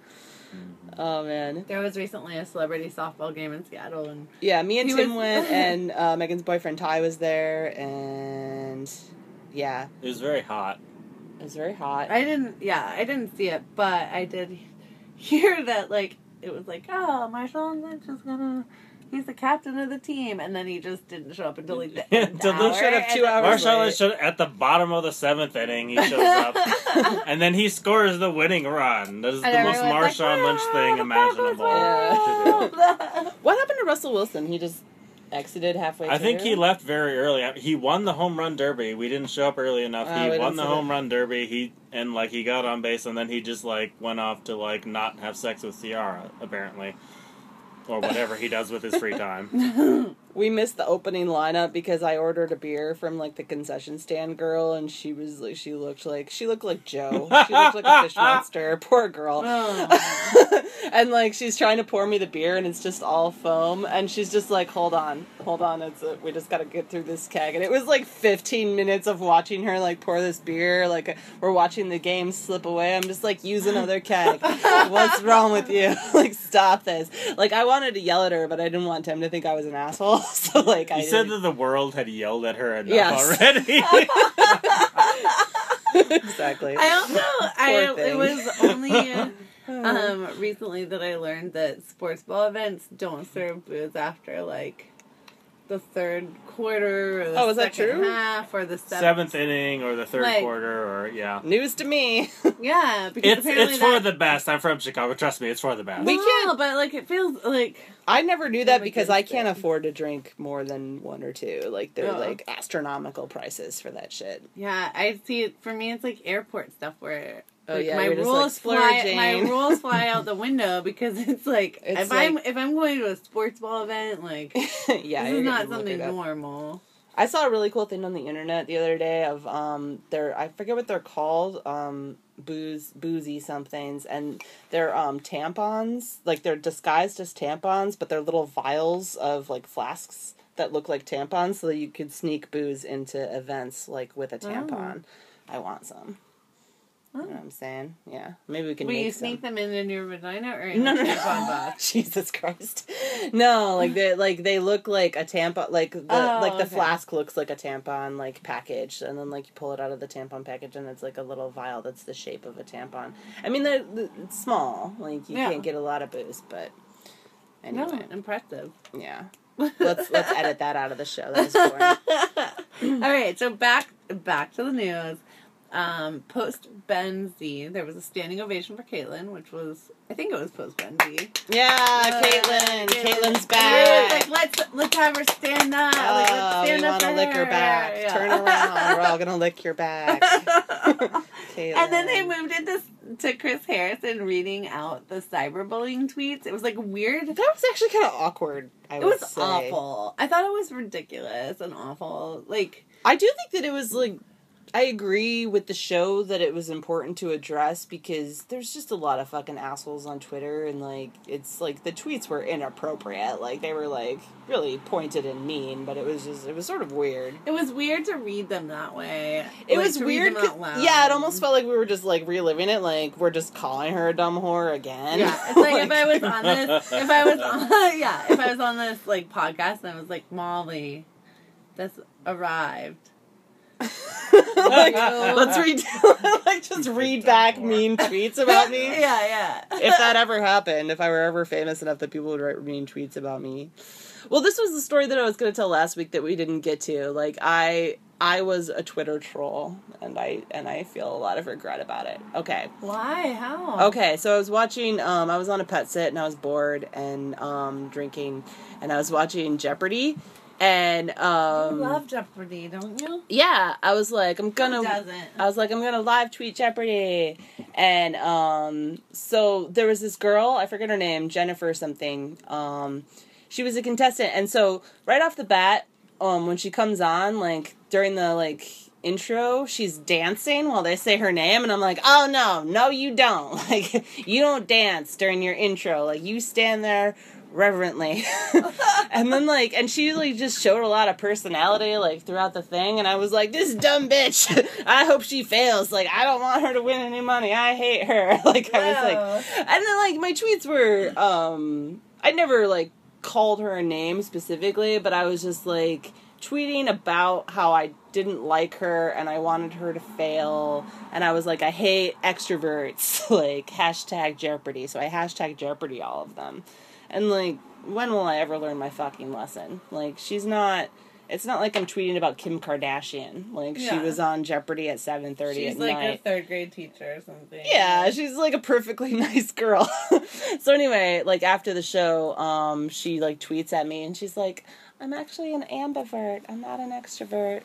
Oh, man. There was recently a celebrity softball game in Seattle, and Yeah, me and He Tim was- went, and Megan's boyfriend Ty was there, and yeah, It was very hot. it was very hot. I didn't see it, but I did hear that, like, it was like, oh, Marshawn Lynch is he's the captain of the team, and then he just didn't show up until like the end Until hour, he showed up 2 hours Marshawn late. Lynch showed at the bottom of the 7th inning. He shows up, and then he scores the winning run. That is the And most everyone's like, Marshawn Lynch thing imaginable. Yeah. What happened to Russell Wilson? He just exited halfway through? I think he left very early. He won the home run derby. We didn't show up early enough. Oh, He we won didn't the see home that. run derby. He got on base, and then he just like went off to like not have sex with Ciara apparently, or whatever he does with his free time. We missed the opening lineup because I ordered a beer from, like, the concession stand girl, and she looked like Joe. She looked like a fish monster. Poor girl. Oh. And, like, she's trying to pour me the beer, and it's just all foam, and she's just like, hold on, we just gotta get through this keg. And it was, like, 15 minutes of watching her, like, pour this beer, like, we're watching the game slip away. I'm just like, use another keg. What's wrong with you? Like, stop this. Like, I wanted to yell at her, but I didn't want Tim to think I was an asshole. So, like, You said that the world had yelled at her enough Yes. already. Exactly. It was only recently that I learned that sports ball events don't serve booze after, like, the third quarter or the Oh, is that second true? half or the seventh inning or the third Like- quarter or yeah. News to me. Yeah, because apparently It's for that, the best. I'm from Chicago. Trust me, it's for the best. We no, can't- but like it feels like I never knew that because I against can't it. afford to drink more than one or two. Like, they're Oh. like astronomical prices for that shit. yeah, I see it for me. It's like airport stuff where. Oh, Like, yeah, my you're just, rules like, fly. splurging. My rules fly out the window because it's like It's if like- I'm going to a sports ball event, like Yeah, this you're is getting not liquored something up. normal. I saw a really cool thing on the internet the other day of I forget what they're called, boozy somethings, and they're tampons, like they're disguised as tampons, but they're little vials of like flasks that look like tampons, so that you could sneak booze into events like with a tampon. I want some. You know what I'm saying? Yeah, maybe we can. Will make you some. sneak them in your vagina or in No, a no, tampon no. box? Jesus Christ. No, they look like a tampon, like the okay. flask looks like a tampon like package, and then like you pull it out of the tampon package and it's like a little vial that's the shape of a tampon. I mean, it's small, like you Yeah. can't get a lot of booze, but anyway, No, impressive. yeah. Let's edit that out of the show. That was boring. All right, so back to the news. Post Benzie, there was a standing ovation for Caitlyn, which was, I think it was post Benzie. Yeah, Caitlyn's And back. like, let's have her stand up. Like, let's We stand up want to for lick her back. Yeah. Turn around. We're all gonna lick your back. Caitlyn. And then they moved it to Chris Harrison reading out the cyberbullying tweets. It was like weird. That was actually kind of awkward. I It would was say. awful. I thought it was ridiculous and awful. Like, I do think that it was like, I agree with the show that it was important to address because there's just a lot of fucking assholes on Twitter, and like it's like the tweets were inappropriate. Like they were like really pointed and mean, but it was sort of weird. it was weird to read them that way. It Like, was to read weird. them out loud. Yeah, it almost felt like we were just like reliving it. Like we're just calling her a dumb whore again. Yeah, it's like if I was on this, if I was on this like podcast and I was like, Molly, this arrived. like, let's read, like just read back mean tweets about me. Yeah. If that ever happened, if I were ever famous enough that people would write mean tweets about me. Well, this was the story that I was going to tell last week that we didn't get to. Like, I was a Twitter troll, and I feel a lot of regret about it. Okay. Why? How? Okay, so I was watching, I was on a pet sit, and I was bored, and drinking, and I was watching Jeopardy! And You love Jeopardy, don't you? yeah, I was like, I'm gonna live tweet Jeopardy! And so there was this girl, I forget her name, Jennifer something. She was a contestant, and so right off the bat, when she comes on, like during the like intro, she's dancing while they say her name, and I'm like, oh no, you don't. Like, you don't dance during your intro. Like, you stand there reverently. And then like, and she like just showed a lot of personality like throughout the thing, and I was like, this dumb bitch, I hope she fails. Like, I don't want her to win any money. I hate her. Like, I was like, and then like my tweets were, I never like called her a name specifically, but I was just like tweeting about how I didn't like her and I wanted her to fail, and I was like, I hate extroverts, like hashtag Jeopardy. So I hashtag Jeopardy all of them. And like, when will I ever learn my fucking lesson? Like, it's not like I'm tweeting about Kim Kardashian. Like, she was on Jeopardy at 7:30 at night. She's like a third grade teacher or something. Yeah, she's like a perfectly nice girl. So anyway, like after the show, she like tweets at me and she's like, I'm actually an ambivert. I'm not an extrovert.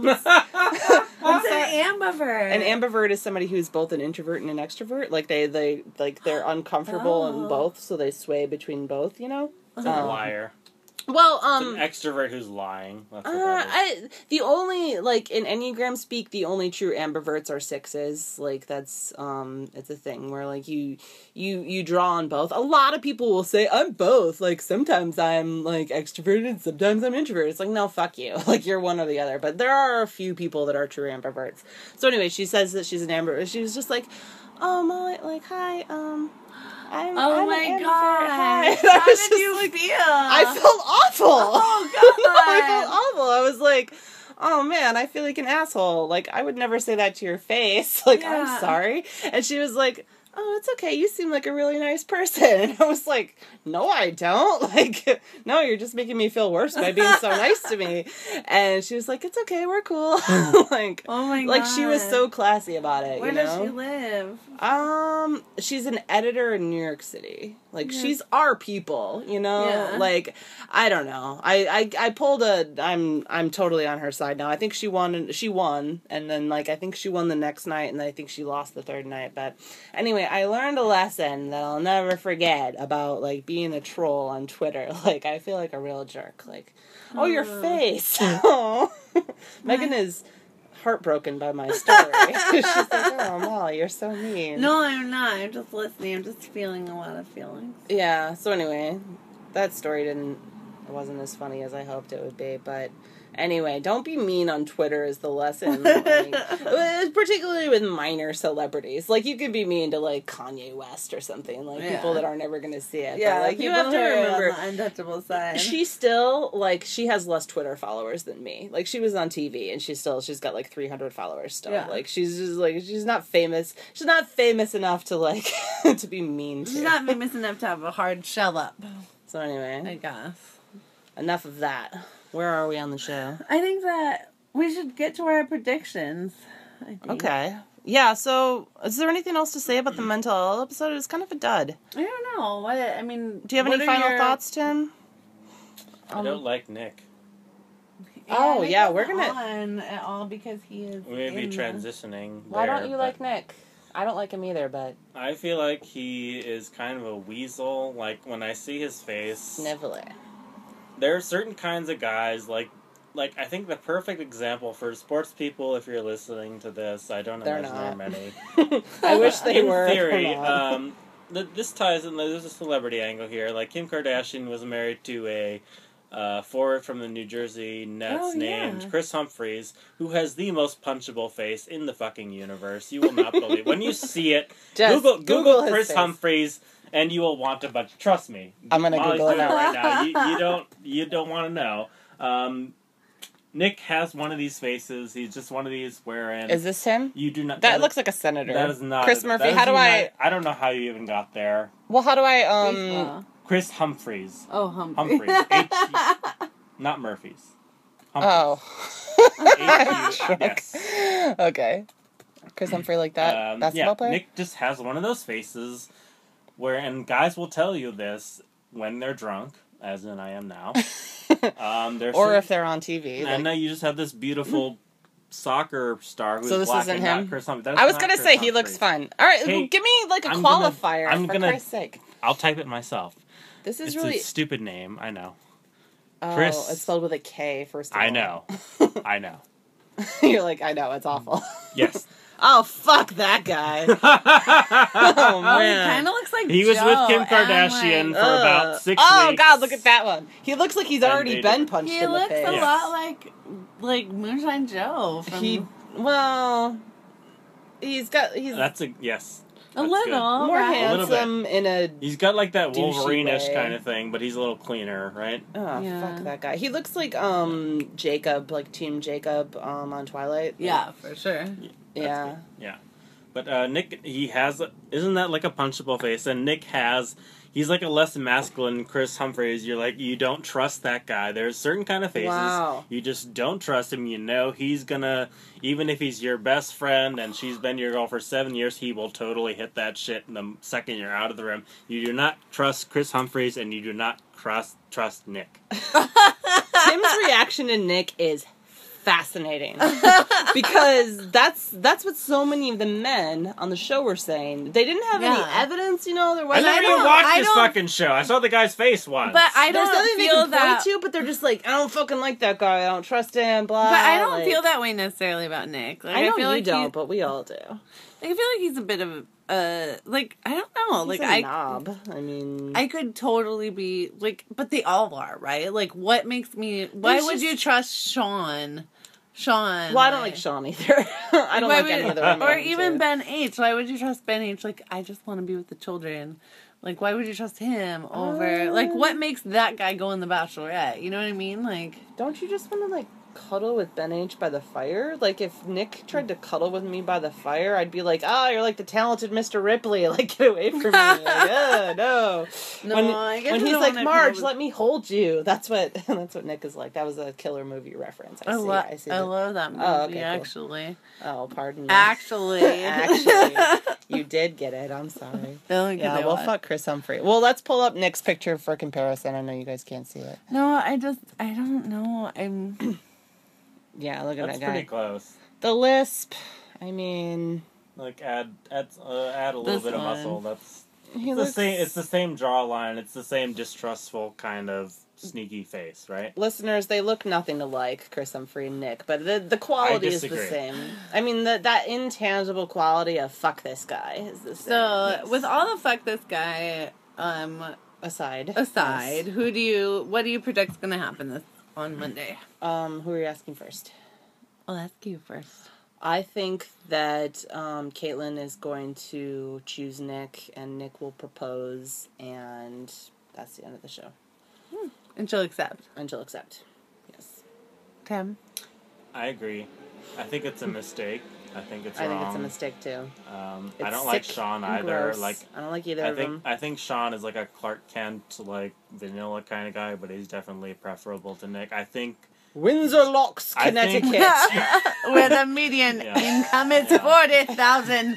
What's an ambivert? An ambivert is somebody who's both an introvert and an extrovert. Like they're uncomfortable in both, so they sway between both, you know? It's a liar. Well, It's an extrovert who's lying. That's what that is. the only, like, in Enneagram speak, the only true ambiverts are sixes. Like, that's, it's a thing where, like, you draw on both. A lot of people will say, I'm both. Like, sometimes I'm, like, extroverted, sometimes I'm introverted. It's like, no, fuck you. Like, you're one or the other. But there are a few people that are true ambiverts. So anyway, she says that she's an ambivert. She was just like, oh, Molly, like, hi, I'm my god! Hi. How did you feel? I felt awful. Oh god! I felt awful. I was like, oh man, I feel like an asshole. Like, I would never say that to your face. Like, Yeah. I'm sorry. And she was like, oh, it's okay. You seem like a really nice person. And I was like, no, I don't. Like, no, you're just making me feel worse by being so nice to me. And she was like, it's okay. We're cool. Like, Oh my god. like she was so classy about it. Where you does know? she live? She's an editor in New York City. Like, she's our people, you know? Yeah. Like, I don't know. I pulled I'm totally on her side now. I think she won, and then, like, I think she won the next night, and then I think she lost the third night. But anyway, I learned a lesson that I'll never forget about, like, being a troll on Twitter. Like, I feel like a real jerk. Like, oh, your face. Oh. Megan is heartbroken by my story. She's like, oh, Molly, you're so mean. No, I'm not. I'm just listening. I'm just feeling a lot of feelings. Yeah, so anyway, that story wasn't as funny as I hoped it would be, but anyway, don't be mean on Twitter is the lesson. Like, particularly with minor celebrities. Like, you could be mean to, like, Kanye West or something, like, people that are never gonna see it. Yeah, but, like, you have to remember, on the untouchable side. she still, like, she has less Twitter followers than me. Like, she was on TV, and she's got, like, 300 followers still. Yeah. Like, she's just, like, she's not famous. She's not famous enough to, like, to be mean to. She's not famous enough to have a hard shell up, So anyway, I guess. enough of that. Where are we on the show? I think that we should get to our predictions. I think. Okay. Yeah, so is there anything else to say about the mental health episode? It was kind of a dud. I don't know. What I mean, Do you have any final thoughts, Tim? I don't like Nick. Oh, Nick yeah, isn't we're gonna- on at all because he is. We may be in the- transitioning. Why don't there, you but like Nick? I don't like him either, but I feel like he is kind of a weasel. Like, when I see his face, Snivelly. there are certain kinds of guys, like I think the perfect example for sports people, if you're listening to this, I don't They're imagine not. there are many. I wish they In were. theory, They're not. this ties in, there's a celebrity angle here. Like, Kim Kardashian was married to a forward from the New Jersey Nets named Chris Humphries, who has the most punchable face in the fucking universe. You will not believe. When you see it, Just Google his Chris face. Humphries, and you will want to bunch. Trust me. I'm gonna Molly's Google it doing now. right now. You don't want to know. Nick has one of these faces. He's just one of these wherein Is this him? you do not. That looks like a senator. That is not Chris that Murphy. is How do I? I don't know how you even got there. Well, how do I? Baseball. Chris Humphries. Oh, Humphrey. Humphries. Not Murphy's. Oh. Humphries. Yes. Okay. Chris Humphrey like that basketball player. Nick just has one of those faces where, and guys will tell you this when they're drunk, as in I am now. Or if they're on TV. And now you just have this beautiful soccer star who's So this black isn't and not him? Chris Humphries. That is I was not gonna Chris say he looks Humphries. fun. All right, Hey, give me like a I'm qualifier I'm for gonna- Christ's sake. I'll type it myself. This is It's really. a stupid name, I know. Oh, Chris. it's spelled with a K. First of all, I know. I know. You're like, I know, it's awful. Yes. Oh, fuck that guy. Oh, Oh, he man. kind of looks like He was Joe, with Kim and, Kardashian like, for about 6 weeks. Oh, God, look at that one. He looks like he's And already they been did- punched He in the looks face. a Yes. lot like Moonshine Joe. From Well, That's a yes. a That's little more right? A little bit. handsome in a... He's got like that Douchey Wolverine-ish way. kind of thing, but he's a little cleaner, right? Oh, Yeah. fuck that guy. He looks like, Jacob, like Team Jacob, on Twilight. Yeah, for sure. Yeah. Yeah. But Nick, he has, isn't that like a punchable face? And Nick he's like a less masculine Chris Humphries. You're like, you don't trust that guy. There's certain kind of faces. Wow. You just don't trust him. You know he's gonna, even if he's your best friend and she's been your girl for 7 years, he will totally hit that shit the second you're out of the room. You do not trust Chris Humphries and you do not trust Nick. Tim's reaction to Nick is fascinating because that's what so many of the men on the show were saying. They didn't have any Yeah. evidence, you know. There I wasn't. never even don't- watched I this don't- fucking show. I saw the guy's face once. But I There's don't nothing they feel can that. point to, but they're just like, I don't fucking like that guy. I don't trust him. Blah. But I don't like- feel that way necessarily about Nick. Like, I know feel you like don't, but we all do. I feel like he's a bit of like I don't know. He's Like a knob. I mean, I could totally be like, but they all are, right? Like, what makes me? Why There's would just- you trust Sean? Sean. well, I don't like Sean either. I don't Why like would- any of the women. Or even too. Ben H. Why would you trust Ben H? Like, I just want to be with the children. Like, why would you trust him over? Like, what makes that guy go in The Bachelorette? You know what I mean? Like, Don't you just want to like cuddle with Ben H by the fire? Like, if Nick tried to cuddle with me by the fire, I'd be like, you're like the talented Mr. Ripley. Like, get away from me. Like, no. No, I guess when I he's don't like, wanna Marge, cuddle let me hold you. That's what Nick is like. That was a Killer movie reference. I see. I love that movie, okay, cool. actually. Oh, pardon me. Actually. You did get it. I'm sorry. Yeah, well, fuck Chris Humphrey. Well, let's pull up Nick's picture for comparison. I know you guys can't see it. No, I don't know. Yeah, look at That's that guy. pretty close. The lisp. I mean, Like add a little bit of muscle. That's looks... It's the same jawline. It's the same distrustful kind of sneaky face, right? Listeners, they look nothing alike, Chris Humphrey and Nick, but the quality is the same. I mean, that intangible quality of fuck this guy is the same. So, with all the fuck this guy, aside, yes. What do you predict's gonna happen on Monday? Who are you asking first? I'll ask you first. I think that Caitlin is going to choose Nick, and Nick will propose, and that's the end of the show. And she'll accept. Yes. Tim? I agree. I think it's a mistake. I think it's wrong. I think it's a mistake too. I don't like Sean either. Gross. Like I don't like either of them. I think Sean is like a Clark Kent, like vanilla kind of guy, but he's definitely preferable to Nick. I think Windsor Locks, Connecticut. Where the median income is 40,000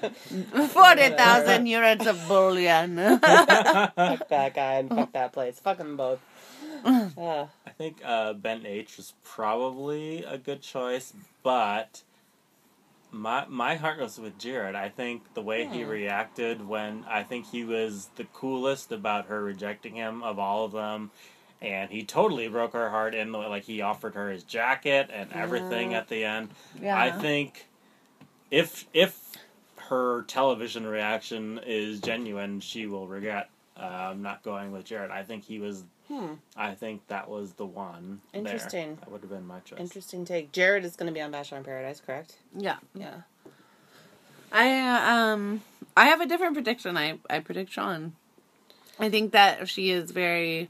units of bullion. Fuck that guy and fuck that place. Fuck them both. I think Ben H was probably a good choice, but my heart goes with Jared. I think the way he reacted when I think he was the coolest about her rejecting him of all of them. And he totally broke her heart in like he offered her his jacket and everything at the end. Yeah. I think if her television reaction is genuine, she will regret not going with Jared. I think he was. I think that was the one. Interesting. There. That would have been my choice. Interesting take. Jared is going to be on Bachelor in Paradise, correct? Yeah. Yeah. I have a different prediction. I predict Sean. I think that she is very,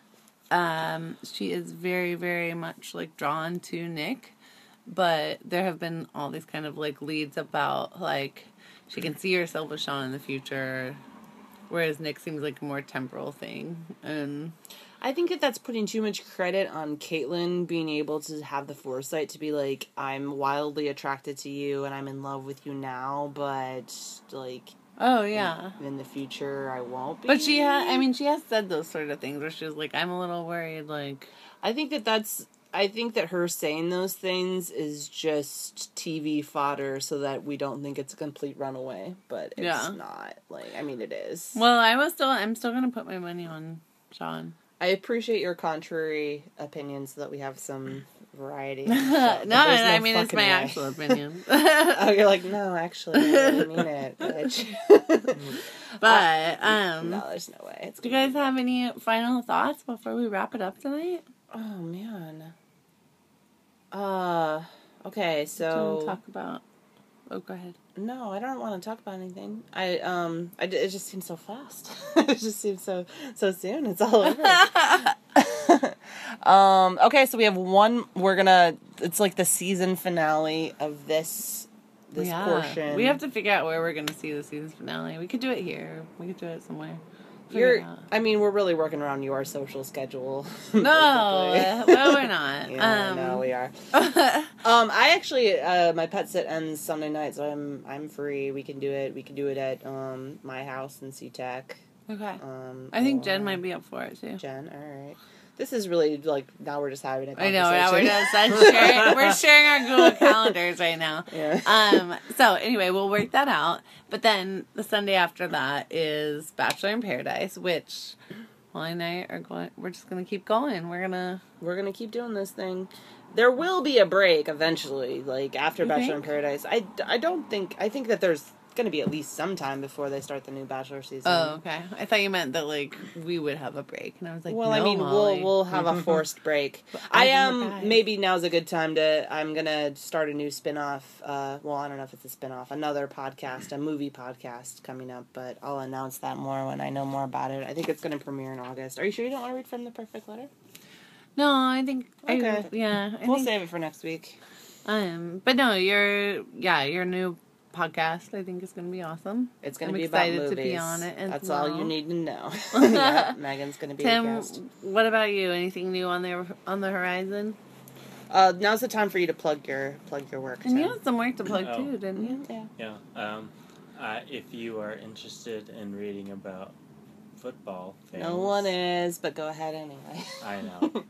very much like drawn to Nick, but there have been all these kind of like leads about like she can see herself with Sean in the future, whereas Nick seems like a more temporal thing. And I think that's putting too much credit on Caitlin being able to have the foresight to be like, I'm wildly attracted to you and I'm in love with you now, but like, oh yeah, in the future I won't be. But she has said those sort of things where she was like, I'm a little worried. Like, I think that her saying those things is just TV fodder so that we don't think it's a complete runaway, but it's not. Like, I mean, it is. Well, I'm still gonna put my money on Sean. I appreciate your contrary opinions so that we have some variety. I mean, it's my actual opinion. Oh, you're like, no, actually, I really mean it, bitch. But, no, there's no way. Do you guys have any final thoughts before we wrap it up tonight? Oh, man. Okay, so... Do you want to talk about... Oh, go ahead. No, I don't want to talk about anything. It just seems so fast. It just seems so soon. It's all over. Okay, so we have one. It's like the season finale of this portion. We have to figure out where we're gonna see the season finale. We could do it here. We could do it somewhere. We're really working around your social schedule. No, well, we're not. Yeah, no, we are. I actually, my pet sit ends Sunday night, so I'm free. We can do it. We can do it at my house in SeaTac. Okay. I think Jen might be up for it too. Jen, all right. This is really like now we're just having a conversation. I know. Now we're sharing our Google calendars right now. Yeah. So anyway, we'll work that out. But then the Sunday after that is Bachelor in Paradise, which Molly and I are going. We're just gonna keep going. We're gonna keep doing this thing. There will be a break eventually, like after Bachelor in Paradise. I think that there's going to be at least some time before they start the new Bachelor season. Oh, okay. I thought you meant that like we would have a break, and I was like, well, no, I mean, Molly. we'll have a forced break. Maybe now's a good time I'm gonna start a new spin-off. Well, I don't know if it's a spin-off, another podcast, a movie podcast coming up, but I'll announce that more when I know more about it. I think it's gonna premiere in August. Are you sure you don't want to read from The Perfect Letter? No, I think. Okay. I We'll think, save it for next week. But no, your new podcast I think is going to be awesome. It's going I'm to be about excited movies. to be on it. That's all you need to know. Yeah, Megan's going to be a Tim, guest. what about you? Anything new on the horizon? Now's the time for you to plug your work. And you Tim. had some work to plug too, didn't you? Yeah. Yeah. If you are interested in reading about football things, No one is, but go ahead anyway. I know.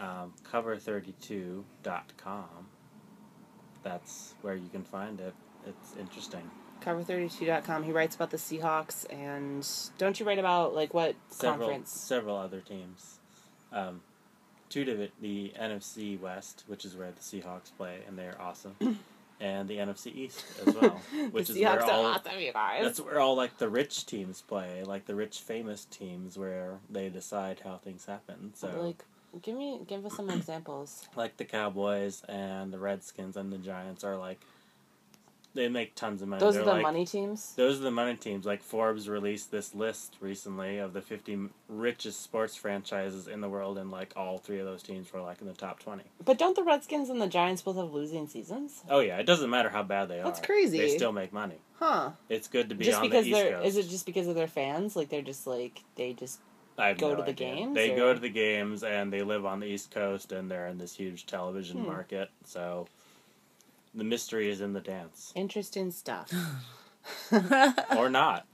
Cover32.com. That's where you can find it. It's interesting. Cover32.com. He writes about the Seahawks, and don't you write about, like, what conference? Several other teams. Two of it, the NFC West, which is where the Seahawks play, and they're awesome. And the NFC East as well, which is where all awesome, you guys. that's where all like the rich teams play, like the rich famous teams where they decide how things happen. So Like, give us some examples. like the Cowboys and the Redskins and the Giants are like, they make tons of money. Those They're are the like, money teams? Those are the money teams. Like Forbes released this list recently of the 50 richest sports franchises in the world, and like all three of those teams were like in the top 20. But don't the Redskins and the Giants both have losing seasons? Oh yeah, it doesn't matter how bad they are. That's crazy. They still make money. Huh. It's good to be Just on because the East they're... Coast. Is it just because of their fans? Like, they're just, like... They just... I have go no to the idea. games, They or- go to the games, and they live on the East Coast, and they're in this huge television market. So the mystery is in the dance, Interesting stuff. or not.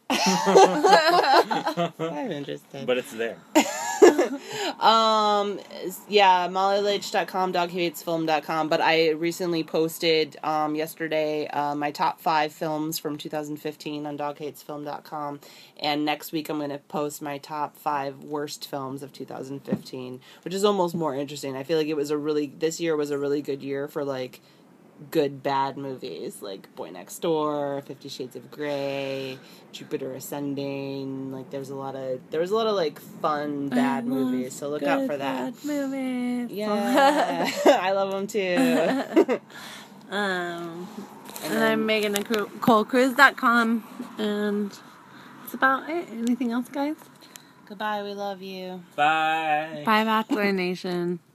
I'm interested. But it's there. Yeah, MollyLH.com, DogHatesFilm.com, but I recently posted, yesterday, my top 5 films from 2015 on DogHatesFilm.com, and next week I'm going to post my top 5 worst films of 2015, which is almost more interesting. I feel like this year was a really good year for, like, good bad movies, like Boy Next Door, 50 Shades of Grey, Jupiter Ascending. Like there was a lot of like fun bad movies, so look out for that. Bad movies. Yeah. I love them too. And I'm Megan at ColeCruise.com, and that's about it. Anything else, guys? Goodbye, we love you. Bye. Bye, Bachelor Nation.